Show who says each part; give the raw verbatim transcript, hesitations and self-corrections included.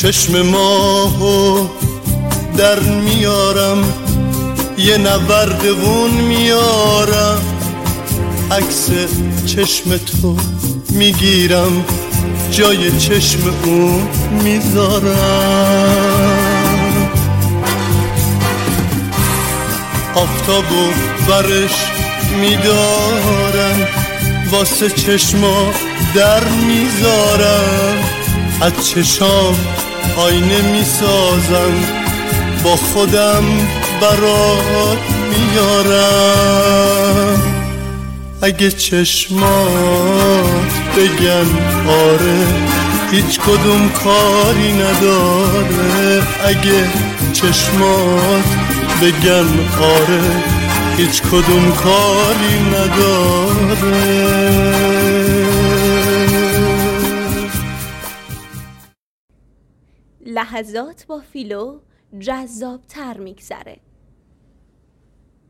Speaker 1: چشم ماهو در میارم، یه نوردون میارم، عکس چشم تو میگیرم، جای چشم اون میذارم. آفتابو برش میدارم، واسه چشما در میذارم، از چشام آینه میسازم، با خودم برات میارم. اگه چشمات بگن آره، هیچ کدوم کاری نداره. اگه چشمات بگن آره، هیچ کدوم کاری نداره.
Speaker 2: لحظات با فیلو جذاب تر میگذره.